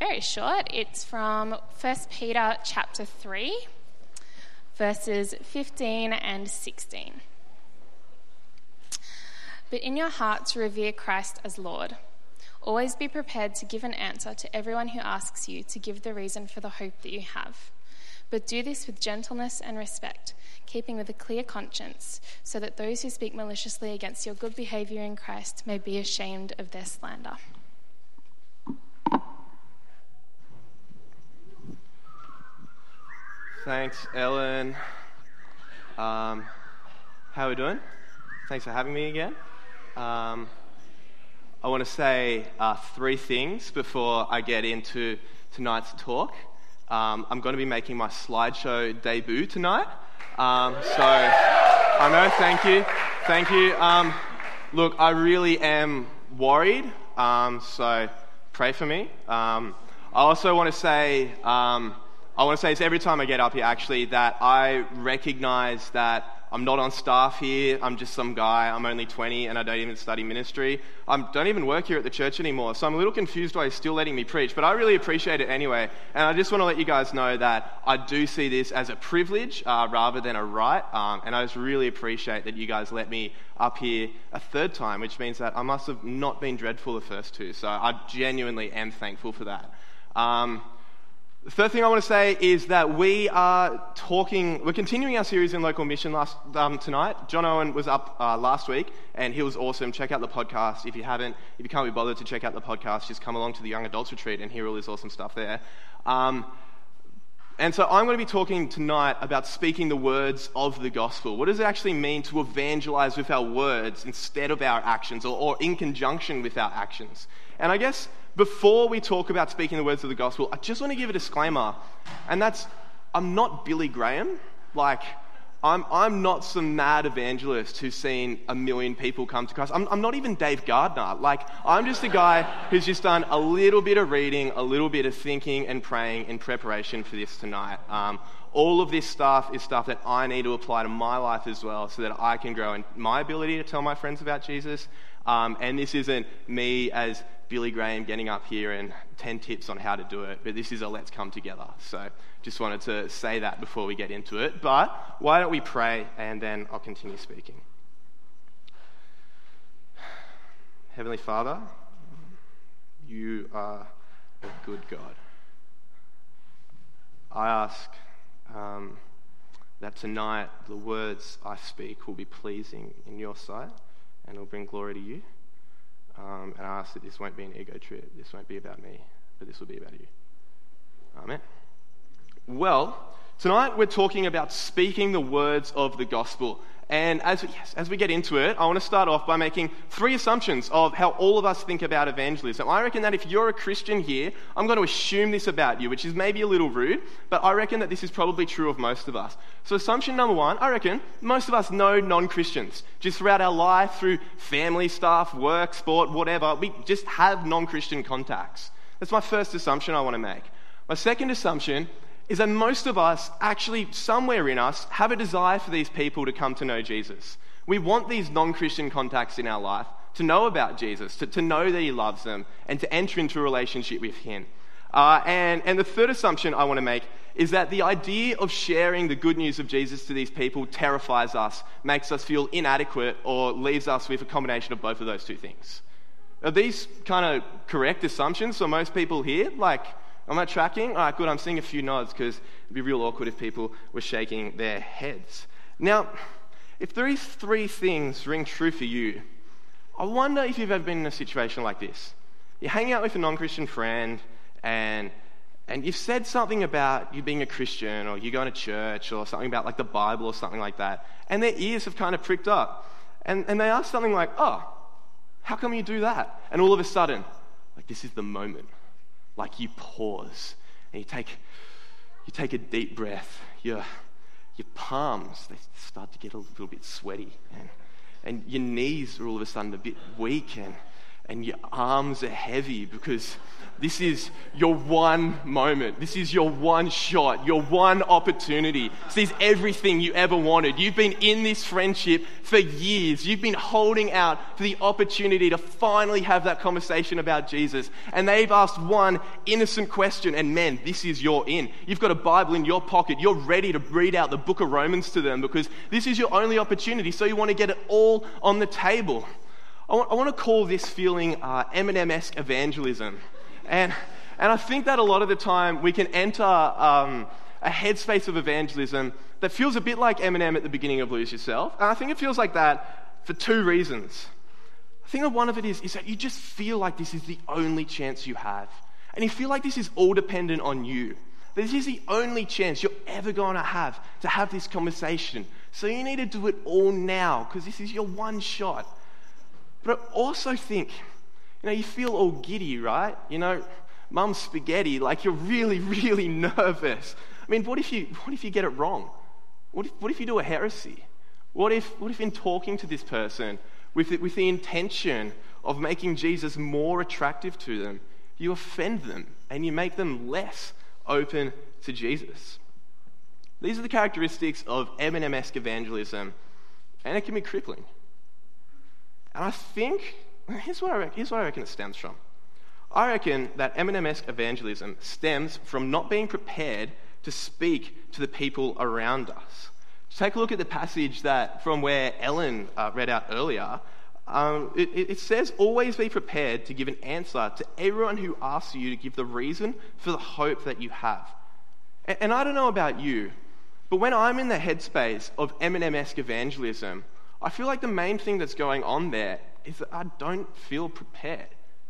very short. It's from 1 Peter chapter 3, verses 15 and 16. But in your hearts revere Christ as Lord. Always be prepared to give an answer to everyone who asks you to give the reason for the hope that you have. But do this with gentleness and respect, keeping with a clear conscience, so that those who speak maliciously against your good behaviour in Christ may be ashamed of their slander. Thanks, Ellen. How are we doing? Thanks for having me again. I want to say 3 things before I get into tonight's talk. I'm going to be making my slideshow debut tonight. So I know, thank you. Look, I really am worried, so pray for me. I also want to say, it's every time I get up here actually that I recognise that I'm not on staff here, I'm just some guy, I'm only 20 and I don't even study ministry. I don't even work here at the church anymore, so I'm a little confused why he's still letting me preach, but I really appreciate it anyway. And I just want to let you guys know that I do see this as a privilege rather than a right, and I just really appreciate that you guys let me up here a 3rd time, which means that I must have not been dreadful the first 2, so I genuinely am thankful for that. The third thing I want to say is that we're continuing our series in local mission tonight. John Owen was up last week, and he was awesome. Check out the podcast. If you can't be bothered to check out the podcast, just come along to the Young Adults Retreat and hear all this awesome stuff there. And so I'm going to be talking tonight about speaking the words of the gospel. What does it actually mean to evangelize with our words instead of our actions, or in conjunction with our actions? And I guess before we talk about speaking the words of the gospel, I just want to give a disclaimer, and that's, I'm not Billy Graham. I'm not some mad evangelist who's seen 1 million people come to Christ. I'm not even Dave Gardner. I'm just a guy who's just done a little bit of reading, a little bit of thinking and praying in preparation for this tonight. All of this stuff is stuff that I need to apply to my life as well, so that I can grow in my ability to tell my friends about Jesus. And this isn't me as Billy Graham getting up here and 10 tips on how to do it, but this is a let's come together. So just wanted to say that before we get into it. But why don't we pray, and then I'll continue speaking. Heavenly Father, you are a good God. I ask that tonight the words I speak will be pleasing in your sight and will bring glory to you. And I ask that this won't be an ego trip. This won't be about me, but this will be about you. Amen. Well, tonight we're talking about speaking the words of the gospel. And as we get into it, I want to start off by making 3 assumptions of how all of us think about evangelism. I reckon that if you're a Christian here, I'm going to assume this about you, which is maybe a little rude, but I reckon that this is probably true of most of us. So assumption number 1, I reckon most of us know non-Christians. Just throughout our life, through family stuff, work, sport, whatever, we just have non-Christian contacts. That's my first assumption I want to make. My second assumption is that most of us, actually somewhere in us, have a desire for these people to come to know Jesus. We want these non-Christian contacts in our life to know about Jesus, to know that he loves them, and to enter into a relationship with him. And the third assumption I want to make is that the idea of sharing the good news of Jesus to these people terrifies us, makes us feel inadequate, or leaves us with a combination of both of those 2 things. Are these kind of correct assumptions for most people here? Am I tracking? All right, good. I'm seeing a few nods, because it'd be real awkward if people were shaking their heads. Now, if these 3 things ring true for you, I wonder if you've ever been in a situation like this. You're hanging out with a non-Christian friend, and you've said something about you being a Christian, or you going to church, or something about the Bible or something like that, and their ears have kind of pricked up. And they ask something like, oh, how come you do that? And all of a sudden, this is the moment. You pause and you take a deep breath. Your palms, they start to get a little bit sweaty, and your knees are all of a sudden a bit weak, and your arms are heavy because this is your one moment. This is your one shot, your one opportunity. This is everything you ever wanted. You've been in this friendship for years. You've been holding out for the opportunity to finally have that conversation about Jesus. And they've asked one innocent question, and man, this is your in. You've got a Bible in your pocket. You're ready to read out the book of Romans to them because this is your only opportunity. So you want to get it all on the table. I want to call this feeling Eminem-esque evangelism. And I think that a lot of the time we can enter a headspace of evangelism that feels a bit like Eminem at the beginning of Lose Yourself. And I think it feels like that for two reasons. I think that one of it is that you just feel like this is the only chance you have. And you feel like this is all dependent on you. This is the only chance you're ever going to have this conversation. So you need to do it all now because this is your one shot. But I also think, you feel all giddy, right? Mum's spaghetti, like you're really, really nervous. I mean, what if you get it wrong? What if you do a heresy? What if in talking to this person with the intention of making Jesus more attractive to them, you offend them and you make them less open to Jesus? These are the characteristics of Eminem-esque evangelism, and it can be crippling. And I think Here's what I reckon it stems from. I reckon that Eminem-esque evangelism stems from not being prepared to speak to the people around us. Just take a look at the passage from where Ellen read out earlier. It says, always be prepared to give an answer to everyone who asks you to give the reason for the hope that you have. And I don't know about you, but when I'm in the headspace of Eminem-esque evangelism, I feel like the main thing that's going on there is that I don't feel prepared.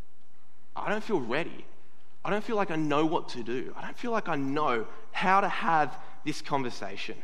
I don't feel ready. I don't feel like I know what to do. I don't feel like I know how to have this conversation.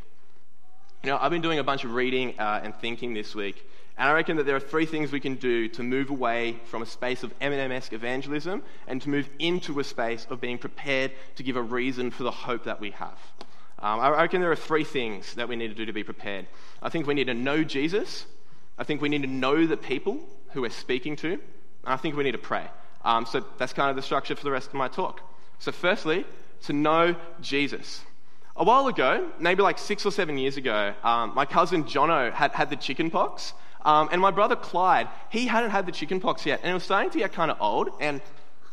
I've been doing a bunch of reading and thinking this week, and I reckon that there are three things we can do to move away from a space of Eminem-esque evangelism and to move into a space of being prepared to give a reason for the hope that we have. I reckon there are three things that we need to do to be prepared. I think we need to know Jesus. I think we need to know the people who we're speaking to. And I think we need to pray. So that's kind of the structure for the rest of my talk. So firstly, to know Jesus. A while ago, maybe like 6 or 7 years ago, my cousin Jono had the chicken pox. And my brother Clyde, he hadn't had the chicken pox yet. And it was starting to get kind of old. And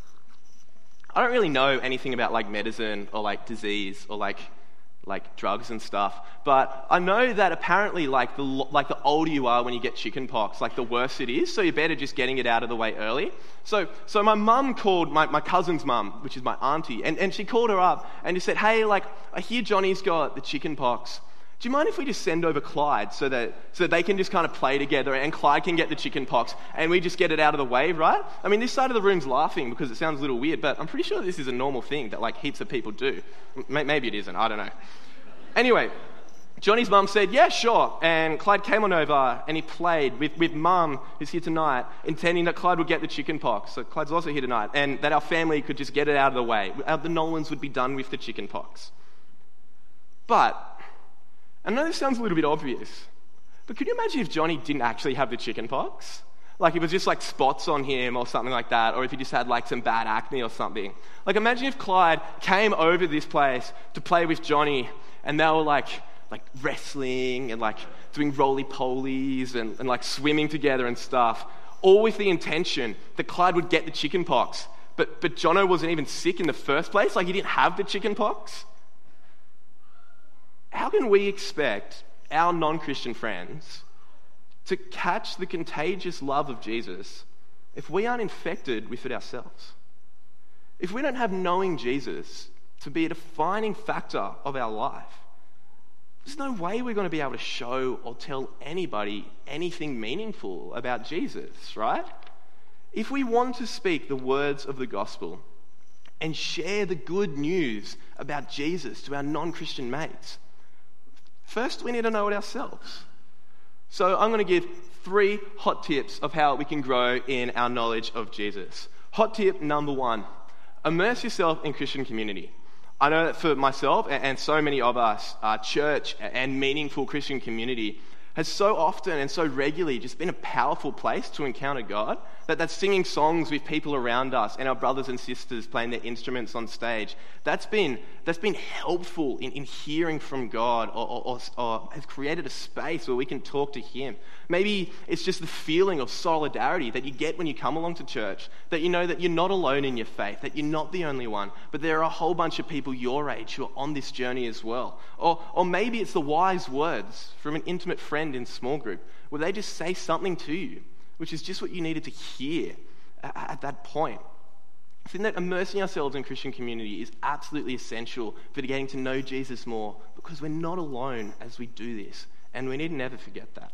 I don't really know anything about like medicine or like disease or like drugs and stuff, but I know that apparently like the older you are when you get chickenpox, like the worse it is, so you're better just getting it out of the way early. So my mum called my cousin's mum, which is my auntie, and she called her up and just said, hey, like I hear Johnny's got the chickenpox. Do you mind if we just send over Clyde so that they can just kind of play together and Clyde can get the chicken pox and we just get it out of the way, right? I mean, this side of the room's laughing because it sounds a little weird, but I'm pretty sure this is a normal thing that like heaps of people do. Maybe it isn't, I don't know. Anyway, Johnny's mum said, yeah, sure. And Clyde came on over and he played with mum, who's here tonight, intending that Clyde would get the chicken pox. So Clyde's also here tonight, and that our family could just get it out of the way. The Nolans would be done with the chicken pox. But I know this sounds a little bit obvious, but could you imagine if Johnny didn't actually have the chicken pox? Like it was just like spots on him or something like that, or if he just had like some bad acne or something. Like imagine if Clyde came over this place to play with Johnny and they were like wrestling and like doing roly-polies and like swimming together and stuff, all with the intention that Clyde would get the chicken pox. But Jono wasn't even sick in the first place, like he didn't have the chicken pox. How can we expect our non-Christian friends to catch the contagious love of Jesus if we aren't infected with it ourselves? If we don't have knowing Jesus to be a defining factor of our life, there's no way we're going to be able to show or tell anybody anything meaningful about Jesus, right? If we want to speak the words of the gospel and share the good news about Jesus to our non-Christian mates, first we need to know it ourselves. So I'm going to give 3 hot tips of how we can grow in our knowledge of Jesus. Hot tip number 1, immerse yourself in Christian community. I know that for myself and so many of us, church and meaningful Christian community has so often and so regularly just been a powerful place to encounter God That's singing songs with people around us and our brothers and sisters playing their instruments on stage. That's been helpful in hearing from God or has created a space where we can talk to Him. Maybe it's just the feeling of solidarity that you get when you come along to church, that you know that you're not alone in your faith, that you're not the only one, but there are a whole bunch of people your age who are on this journey as well. Or maybe it's the wise words from an intimate friend in small group, where they just say something to you, which is just what you needed to hear at that point. I think that immersing ourselves in Christian community is absolutely essential for getting to know Jesus more, because we're not alone as we do this, and we need to never forget that.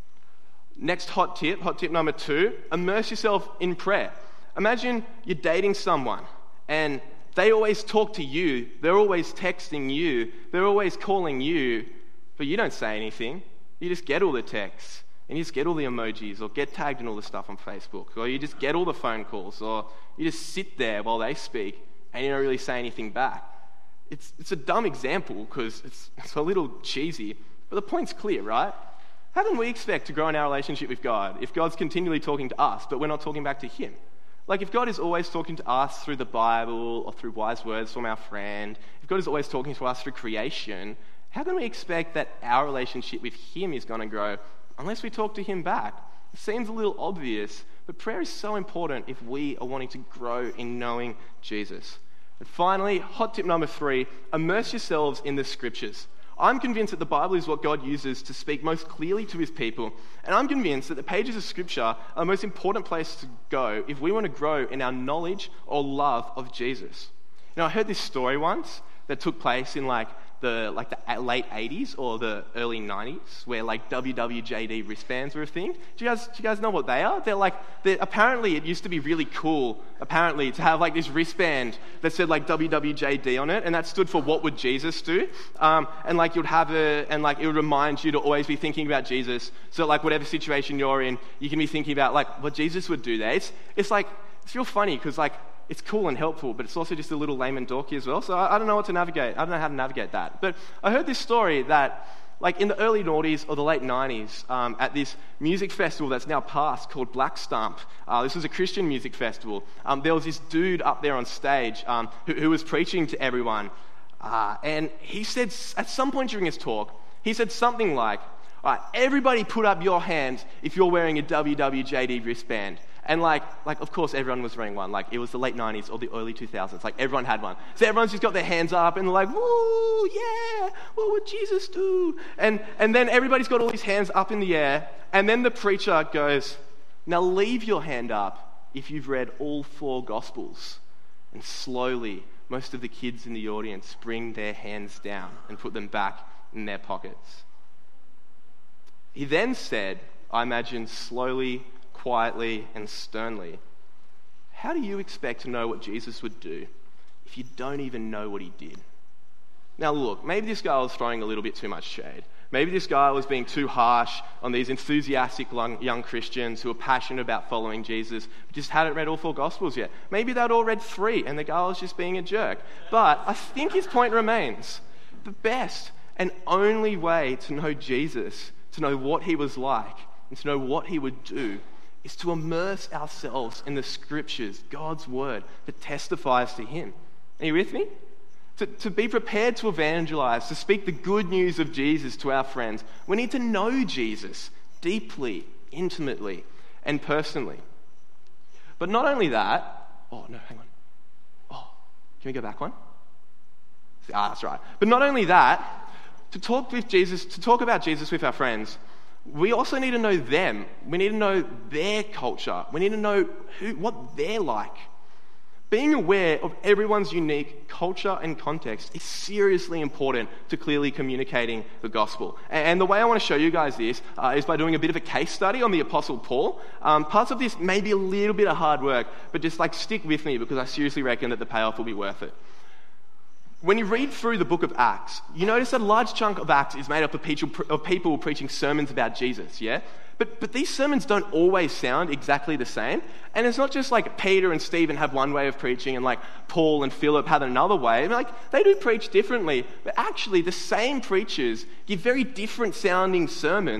Next hot tip number 2, immerse yourself in prayer. Imagine you're dating someone, and they always talk to you, they're always texting you, they're always calling you, but you don't say anything. You just get all the texts. And you just get all the emojis, or get tagged in all the stuff on Facebook, or you just get all the phone calls, or you just sit there while they speak and you don't really say anything back. It's a dumb example because it's a little cheesy, but the point's clear, right? How can we expect to grow in our relationship with God if God's continually talking to us, but we're not talking back to Him? Like, if God is always talking to us through the Bible or through wise words from our friend, if God is always talking to us through creation, how can we expect that our relationship with Him is going to grow unless we talk to Him back? It seems a little obvious, but prayer is so important if we are wanting to grow in knowing Jesus. And finally, hot tip number 3, immerse yourselves in the Scriptures. I'm convinced that the Bible is what God uses to speak most clearly to His people, and I'm convinced that the pages of Scripture are the most important place to go if we want to grow in our knowledge or love of Jesus. I heard this story once that took place in the late 80s or the early 90s, where WWJD wristbands were a thing. Do you guys know what they are? Apparently it used to be really cool, to have this wristband that said WWJD on it, and that stood for What Would Jesus Do? And you'd have it, and it would remind you to always be thinking about Jesus. So whatever situation you're in, you can be thinking about what Jesus would do there. It's real funny because it's cool and helpful, but it's also just a little lame and dorky as well. So I don't know what to navigate. I don't know how to navigate that. But I heard this story that, in the early noughties or the late 90s, at this music festival that's now passed called Black Stump, this was a Christian music festival, there was this dude up there on stage who was preaching to everyone. And he said, at some point during his talk, he said something like, "All right, everybody put up your hands if you're wearing a WWJD wristband." And of course everyone was wearing one. It was the late 90s or the early 2000s. Everyone had one. So everyone's just got their hands up and they're like, "Woo, yeah, what would Jesus do?" And then everybody's got all these hands up in the air. And then the preacher goes, "Now leave your hand up if you've read all 4 Gospels." And slowly, most of the kids in the audience bring their hands down and put them back in their pockets. He then said, I imagine slowly, quietly and sternly, "How do you expect to know what Jesus would do if you don't even know what He did?" Now look, maybe this guy was throwing a little bit too much shade. Maybe this guy was being too harsh on these enthusiastic young Christians who are passionate about following Jesus, but just hadn't read all 4 Gospels yet. Maybe they'd all read 3 and the guy was just being a jerk. But I think his point remains. The best and only way to know Jesus, to know what He was like, and to know what He would do, is to immerse ourselves in the Scriptures, God's Word, that testifies to Him. Are you with me? To be prepared to evangelize, to speak the good news of Jesus to our friends, we need to know Jesus deeply, intimately, and personally. But not only that... Oh, no, hang on. Oh, can we go back one? That's right. But not only that, to talk about Jesus with our friends, we also need to know them. We need to know their culture. We need to know what they're like. Being aware of everyone's unique culture and context is seriously important to clearly communicating the gospel. And the way I want to show you guys this is by doing a bit of a case study on the Apostle Paul. Parts of this may be a little bit of hard work, but just stick with me because I seriously reckon that the payoff will be worth it. When you read through the book of Acts, you notice that a large chunk of Acts is made up of people preaching sermons about Jesus, yeah? But these sermons don't always sound exactly the same. And it's not just Peter and Stephen have one way of preaching and Paul and Philip have another way. They do preach differently. But actually, the same preachers give very different sounding sermons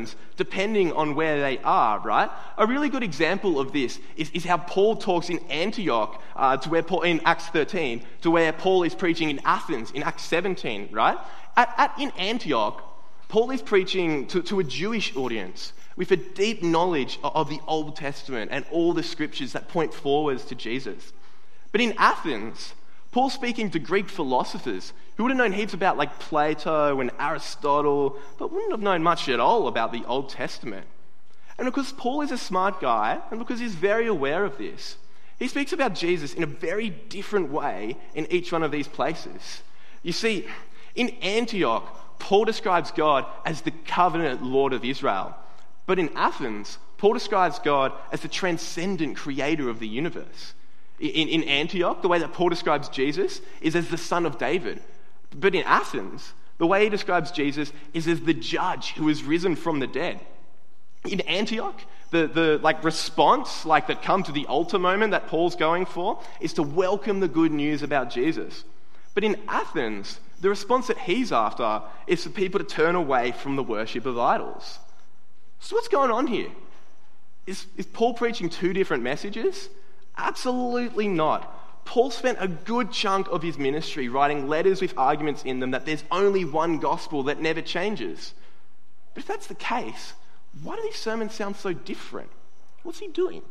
depending on where they are, right? A really good example of this is how Paul talks in Antioch, to where Paul, in Acts 13, to where Paul is preaching in Athens, in Acts 17, right? In Antioch, Paul is preaching to a Jewish audience with a deep knowledge of the Old Testament and all the scriptures that point forwards to Jesus. But in Athens, Paul's speaking to Greek philosophers who would have known heaps about like Plato and Aristotle, but wouldn't have known much at all about the Old Testament. And because Paul is a smart guy, and because he's very aware of this, he speaks about Jesus in a very different way in each one of these places. You see, in Antioch, Paul describes God as the covenant Lord of Israel. But in Athens, Paul describes God as the transcendent creator of the universe. In Antioch, the way that Paul describes Jesus is as the son of David. But in Athens, the way he describes Jesus is as the judge who is risen from the dead. In Antioch, the response that come to the altar moment that Paul's going for is to welcome the good news about Jesus. But in Athens, the response that he's after is for people to turn away from the worship of idols. So what's going on here? Is Paul preaching two different messages? Absolutely not. Paul spent a good chunk of his ministry writing letters with arguments in them that there's only one gospel that never changes. But if that's the case, why do these sermons sound so different? What's he doing?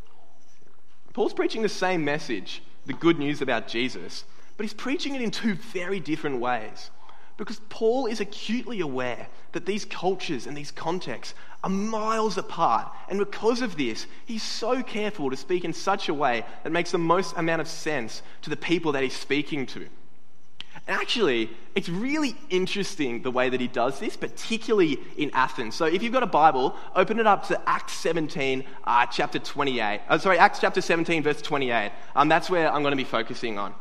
Paul's preaching the same message, the good news about Jesus, but he's preaching it in two very different ways. Because Paul is acutely aware that these cultures and these contexts are miles apart. And because of this, he's so careful to speak in such a way that makes the most amount of sense to the people that he's speaking to. And actually, it's really interesting the way that he does this, particularly in Athens. So if you've got a Bible, open it up to Acts 17, chapter 28. Acts chapter 17, verse 28. That's where I'm going to be focusing on.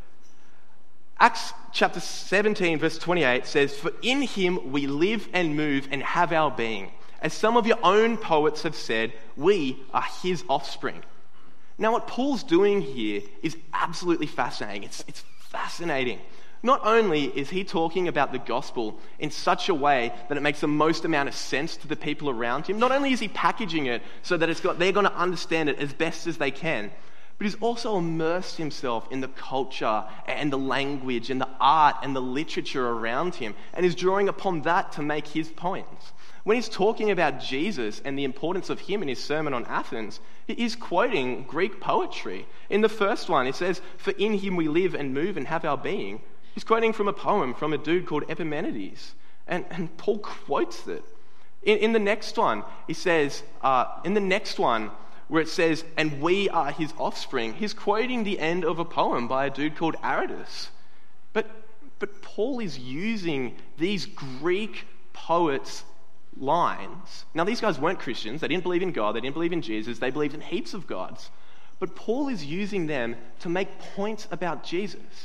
Acts chapter 17, verse 28 says, "For in him we live and move and have our being. As some of your own poets have said, we are his offspring." Now what Paul's doing here is absolutely fascinating. It's fascinating. Not only is he talking about the gospel in such a way that it makes the most amount of sense to the people around him, not only is he packaging it so that they're going to understand it as best as they can, but he's also immersed himself in the culture and the language and the art and the literature around him, and is drawing upon that to make his points. When he's talking about Jesus and the importance of him in his sermon on Athens, he is quoting Greek poetry. In the first one, it says, "For in him we live and move and have our being." He's quoting from a poem from a dude called Epimenides, and Paul quotes it. In the next one, he says, where it says, "and we are his offspring," he's quoting the end of a poem by a dude called Aratus. But Paul is using these Greek poets' lines. Now, these guys weren't Christians. They didn't believe in God. They didn't believe in Jesus. They believed in heaps of gods. But Paul is using them to make points about Jesus.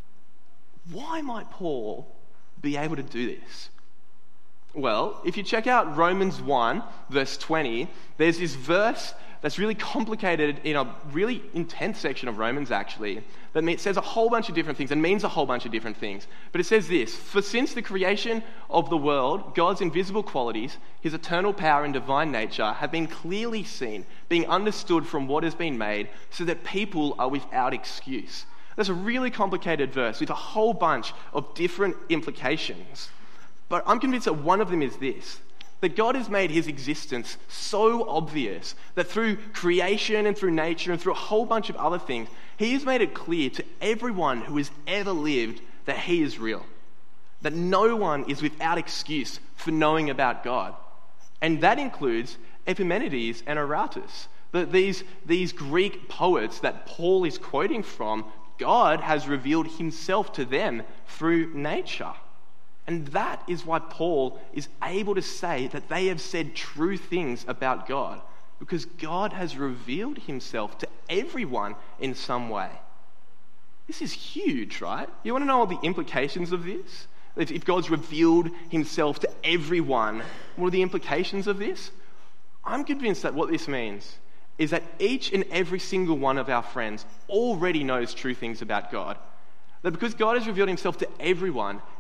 Why might Paul be able to do this? Well, if you check out Romans 1, verse 20, there's this verse that's really complicated in a really intense section of Romans, actually, that says a whole bunch of different things and means a whole bunch of different things. But it says this: "For since the creation of the world, God's invisible qualities, his eternal power and divine nature, have been clearly seen, being understood from what has been made, so that people are without excuse." That's a really complicated verse with a whole bunch of different implications. But I'm convinced that one of them is this: that God has made his existence so obvious that through creation and through nature and through a whole bunch of other things, he has made it clear to everyone who has ever lived that he is real. That no one is without excuse for knowing about God. And that includes Epimenides and Aratus. These Greek poets that Paul is quoting from, God has revealed himself to them through nature. And that is why Paul is able to say that they have said true things about God, because God has revealed himself to everyone in some way. This is huge, right? You want to know all the implications of this? If God's revealed himself to everyone, what are the implications of this? I'm convinced that what this means is that each and every single one of our friends already knows true things about God. That because God has revealed himself to everyone,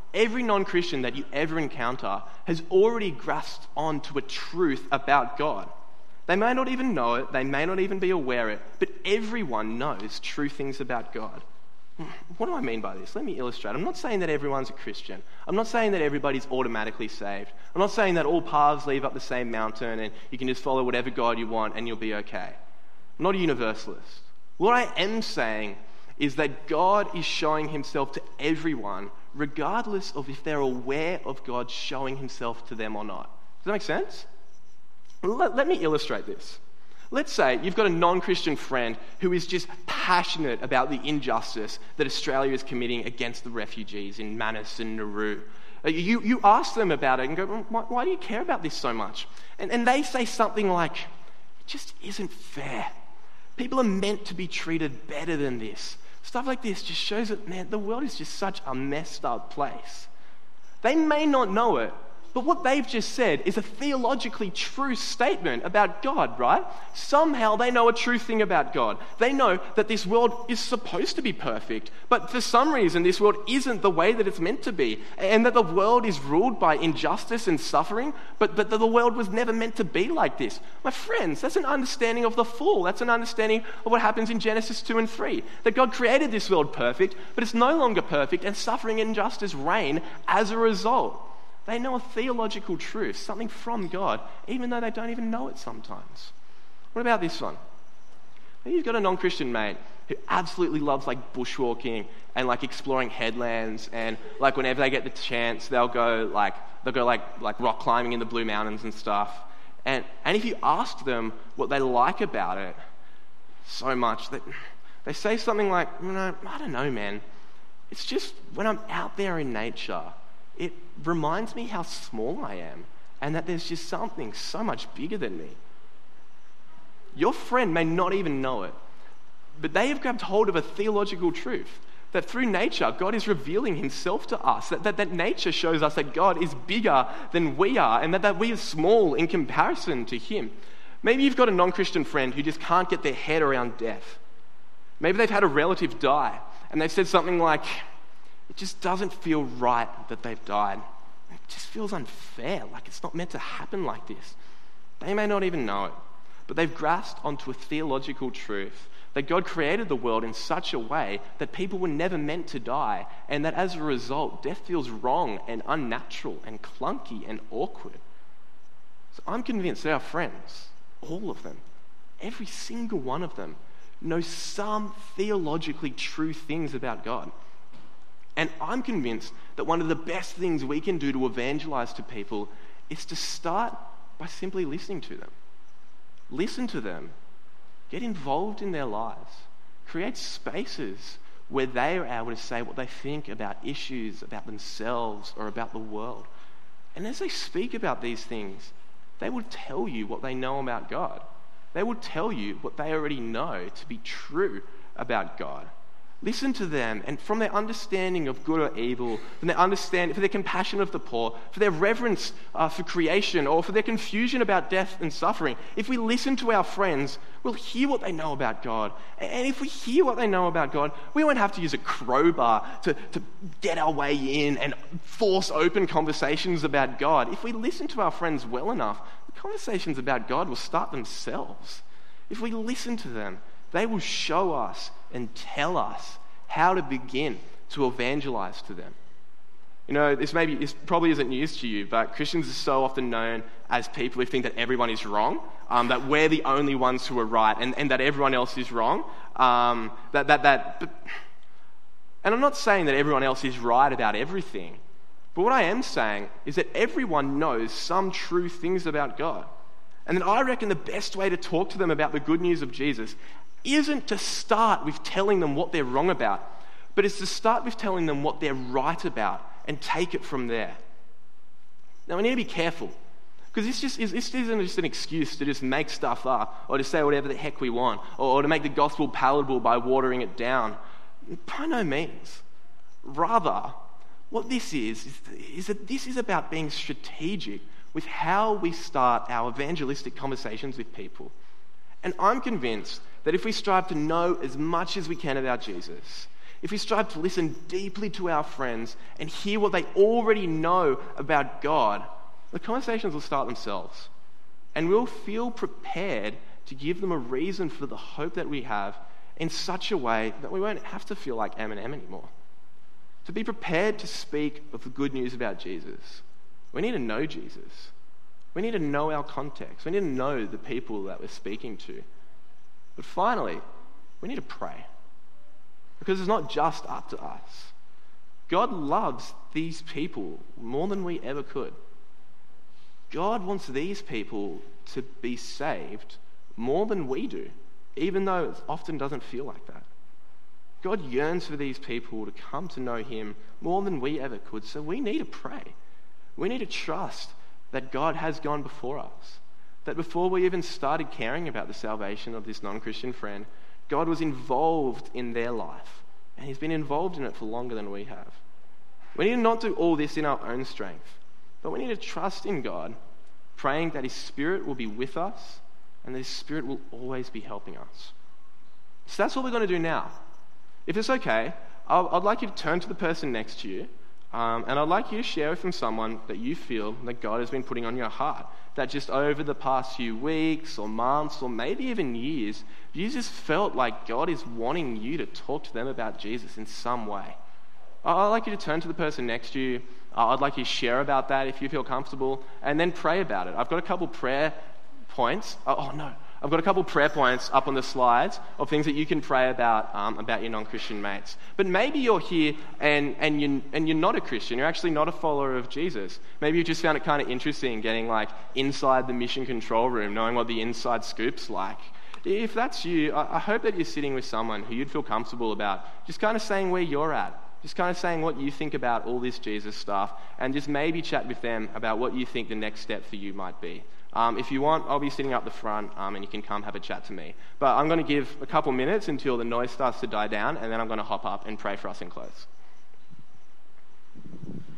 every non-Christian that you ever encounter has already grasped onto a truth about God. They may not even know it, they may not even be aware of it, but everyone knows true things about God. What do I mean by this? Let me illustrate. I'm not saying that everyone's a Christian. I'm not saying that everybody's automatically saved. I'm not saying that all paths lead up the same mountain and you can just follow whatever God you want and you'll be okay. I'm not a universalist. What I am saying is that God is showing himself to everyone, regardless of if they're aware of God showing himself to them or not. Does that make sense? Let me illustrate this. Let's say you've got a non-Christian friend who is just passionate about the injustice that Australia is committing against the refugees in Manus and Nauru. You ask them about it and go, why do you care about this so much? And they say something like, it just isn't fair. People are meant to be treated better than this. Stuff like this just shows that, man, the world is just such a messed up place. They may not know it, but what they've just said is a theologically true statement about God, right? Somehow they know a true thing about God. They know that this world is supposed to be perfect, but for some reason this world isn't the way that it's meant to be, and that the world is ruled by injustice and suffering, but that the world was never meant to be like this. My friends, that's an understanding of the fall. That's an understanding of what happens in Genesis 2 and 3, that God created this world perfect, but it's no longer perfect, and suffering and injustice reign as a result. They know a theological truth, something from God, even though they don't even know it sometimes. What about this one? Maybe you've got a non-Christian mate who absolutely loves like bushwalking and like exploring headlands, and like whenever they get the chance, they'll go like rock climbing in the Blue Mountains and stuff. And if you ask them what they like about it so much, that they say something like, I don't know, man. It's just when I'm out there in nature, it reminds me how small I am and that there's just something so much bigger than me. Your friend may not even know it, but they have grabbed hold of a theological truth that through nature, God is revealing himself to us, that nature shows us that God is bigger than we are and that we are small in comparison to him. Maybe you've got a non-Christian friend who just can't get their head around death. Maybe they've had a relative die and they've said something like, it just doesn't feel right that they've died. It just feels unfair, like it's not meant to happen like this. They may not even know it, but they've grasped onto a theological truth that God created the world in such a way that people were never meant to die, and that as a result, death feels wrong and unnatural and clunky and awkward. So I'm convinced that our friends, all of them, every single one of them, know some theologically true things about God. And I'm convinced that one of the best things we can do to evangelize to people is to start by simply listening to them. Listen to them. Get involved in their lives. Create spaces where they are able to say what they think about issues, about themselves, or about the world. And as they speak about these things, they will tell you what they know about God. They will tell you what they already know to be true about God. Listen to them, and from their understanding of good or evil, from their understanding, for their compassion of the poor, for their reverence for creation, or for their confusion about death and suffering, if we listen to our friends, we'll hear what they know about God. And if we hear what they know about God, we won't have to use a crowbar to get our way in and force open conversations about God. If we listen to our friends well enough, the conversations about God will start themselves. If we listen to them, they will show us and tell us how to begin to evangelize to them. You know, this probably isn't news to you, but Christians are so often known as people who think that everyone is wrong, that we're the only ones who are right, and that everyone else is wrong. And I'm not saying that everyone else is right about everything, but what I am saying is that everyone knows some true things about God. And then I reckon the best way to talk to them about the good news of Jesus isn't to start with telling them what they're wrong about, but it's to start with telling them what they're right about and take it from there. Now, we need to be careful, because this isn't just an excuse to just make stuff up or to say whatever the heck we want or to make the gospel palatable by watering it down. By no means. Rather, what this is that this is about being strategic with how we start our evangelistic conversations with people. And I'm convinced that if we strive to know as much as we can about Jesus, if we strive to listen deeply to our friends and hear what they already know about God, the conversations will start themselves. And we'll feel prepared to give them a reason for the hope that we have in such a way that we won't have to feel like Eminem anymore. To be prepared to speak of the good news about Jesus, we need to know Jesus. We need to know our context. We need to know the people that we're speaking to. But finally, we need to pray. Because it's not just up to us. God loves these people more than we ever could. God wants these people to be saved more than we do, even though it often doesn't feel like that. God yearns for these people to come to know him more than we ever could, so we need to pray. We need to trust that God has gone before us, that before we even started caring about the salvation of this non-Christian friend, God was involved in their life, and he's been involved in it for longer than we have. We need to not do all this in our own strength, but we need to trust in God, praying that his Spirit will be with us and that his Spirit will always be helping us. So that's what we're going to do now. If it's okay, I'd like you to turn to the person next to you, and I'd like you to share with them someone that you feel that God has been putting on your heart, that just over the past few weeks or months or maybe even years, you just felt like God is wanting you to talk to them about Jesus in some way. I'd like you to turn to the person next to you. I'd like you to share about that if you feel comfortable, and then pray about it. I've got a couple prayer points. I've got a couple prayer points up on the slides of things that you can pray about your non-Christian mates. But maybe you're here and you're not a Christian. You're actually not a follower of Jesus. Maybe you just found it kind of interesting getting like inside the mission control room, knowing what the inside scoop's like. If that's you, I hope that you're sitting with someone who you'd feel comfortable about just kind of saying where you're at. Just kind of saying what you think about all this Jesus stuff, and just maybe chat with them about what you think the next step for you might be. If you want, I'll be sitting up the front, and you can come have a chat to me. But I'm going to give a couple minutes until the noise starts to die down, and then I'm going to hop up and pray for us in close.